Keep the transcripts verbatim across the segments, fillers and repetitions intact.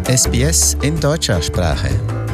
S B S in deutscher Sprache.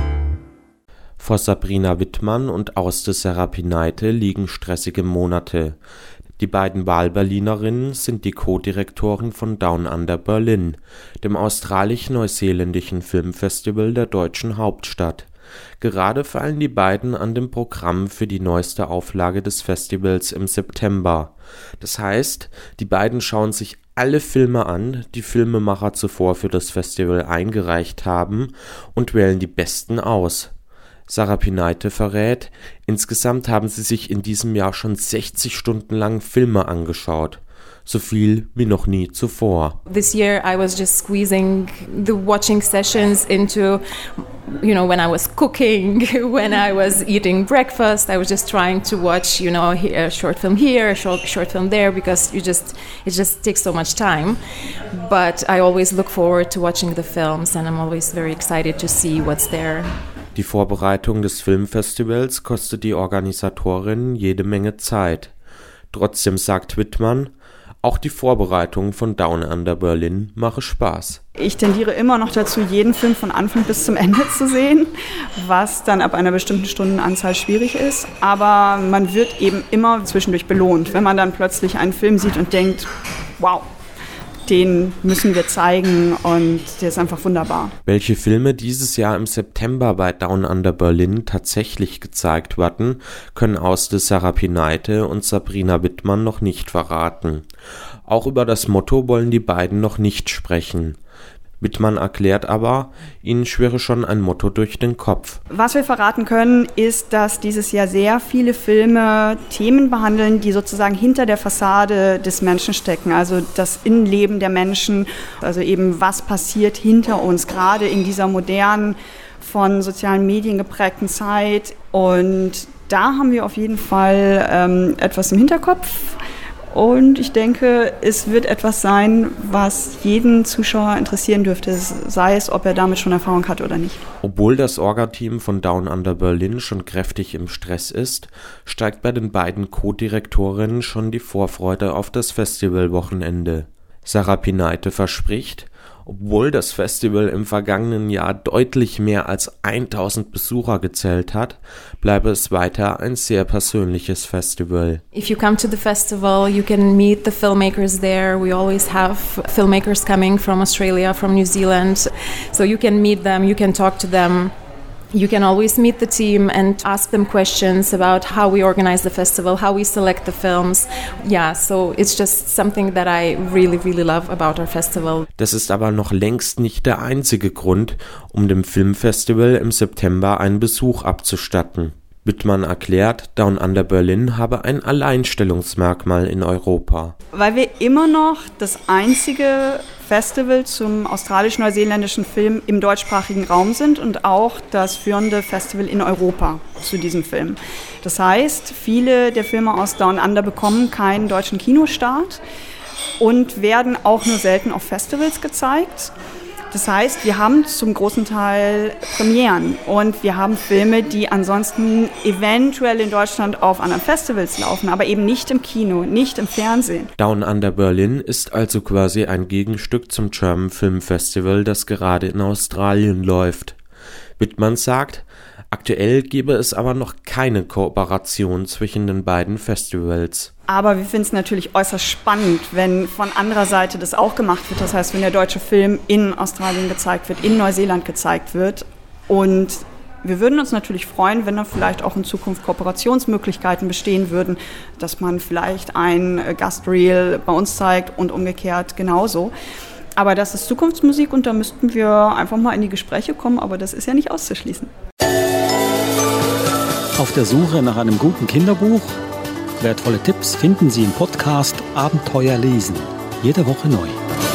Vor Sabrina Wittmann und Auste Serapinaite liegen stressige Monate. Die beiden Wahlberlinerinnen sind die Co-Direktoren von Down Under Berlin, dem australisch-neuseeländischen Filmfestival der deutschen Hauptstadt. Gerade fallen die beiden an dem Programm für die neueste Auflage des Festivals im September. Das heißt, die beiden schauen sich alle Filme an, die Filmemacher zuvor für das Festival eingereicht haben, und wählen die besten aus. Serapinaite verrät, insgesamt haben sie sich in diesem Jahr schon sechzig Stunden lang Filme angeschaut. So viel wie noch nie zuvor. This year I was just squeezing the watching sessions into, you know, when I was cooking, when I was eating breakfast, I was just trying to watch, you know, a short film here, a short, short film there, because you just, it just takes so much time. But I always look forward to watching the films and I'm always very excited to see what's there. Die Vorbereitung des Filmfestivals kostet die Organisatorin jede Menge Zeit. Trotzdem sagt Wittmann, auch die Vorbereitung von Down Under Berlin mache Spaß. Ich tendiere immer noch dazu, jeden Film von Anfang bis zum Ende zu sehen, was dann ab einer bestimmten Stundenanzahl schwierig ist. Aber man wird eben immer zwischendurch belohnt, wenn man dann plötzlich einen Film sieht und denkt, wow, den müssen wir zeigen und der ist einfach wunderbar. Welche Filme dieses Jahr im September bei Down Under Berlin tatsächlich gezeigt werden, können Auste Serapinaite und Sabrina Wittmann noch nicht verraten. Auch über das Motto wollen die beiden noch nicht sprechen. Wittmann erklärt aber, ihnen schwirre schon ein Motto durch den Kopf. Was wir verraten können, ist, dass dieses Jahr sehr viele Filme Themen behandeln, die sozusagen hinter der Fassade des Menschen stecken. Also das Innenleben der Menschen, also eben was passiert hinter uns, gerade in dieser modernen, von sozialen Medien geprägten Zeit. Und da haben wir auf jeden Fall ähm, etwas im Hinterkopf. Und ich denke, es wird etwas sein, was jeden Zuschauer interessieren dürfte, sei es, ob er damit schon Erfahrung hat oder nicht. Obwohl das Orga-Team von Down Under Berlin schon kräftig im Stress ist, steigt bei den beiden Co-Direktorinnen schon die Vorfreude auf das Festivalwochenende. Serapinaite verspricht, obwohl das Festival im vergangenen Jahr deutlich mehr als tausend Besucher gezählt hat, bleibe es weiter ein sehr persönliches Festival. If you come to the festival, you can meet the filmmakers there. We always have filmmakers coming from Australia, from New Zealand. So you can meet them, you can talk to them. You can always meet the team and ask them questions about how we organize the festival, how we select the films. Yeah, so it's just something that I really, really love about our festival. Das ist aber noch längst nicht der einzige Grund, um dem Filmfestival im September einen Besuch abzustatten. Wittmann erklärt, Down Under Berlin habe ein Alleinstellungsmerkmal in Europa. Weil wir immer noch das einzige Festival zum australisch-neuseeländischen Film im deutschsprachigen Raum sind und auch das führende Festival in Europa zu diesem Film. Das heißt, viele der Filme aus Down Under bekommen keinen deutschen Kinostart und werden auch nur selten auf Festivals gezeigt. Das heißt, wir haben zum großen Teil Premieren und wir haben Filme, die ansonsten eventuell in Deutschland auf anderen Festivals laufen, aber eben nicht im Kino, nicht im Fernsehen. Down Under Berlin ist also quasi ein Gegenstück zum German Film Festival, das gerade in Australien läuft. Wittmann sagt, aktuell gebe es aber noch keine Kooperation zwischen den beiden Festivals. Aber wir finden es natürlich äußerst spannend, wenn von anderer Seite das auch gemacht wird. Das heißt, wenn der deutsche Film in Australien gezeigt wird, in Neuseeland gezeigt wird. Und wir würden uns natürlich freuen, wenn da vielleicht auch in Zukunft Kooperationsmöglichkeiten bestehen würden, dass man vielleicht ein Gastreel bei uns zeigt und umgekehrt genauso. Aber das ist Zukunftsmusik und da müssten wir einfach mal in die Gespräche kommen, aber das ist ja nicht auszuschließen. Auf der Suche nach einem guten Kinderbuch? Wertvolle Tipps finden Sie im Podcast Abenteuer lesen. Jede Woche neu.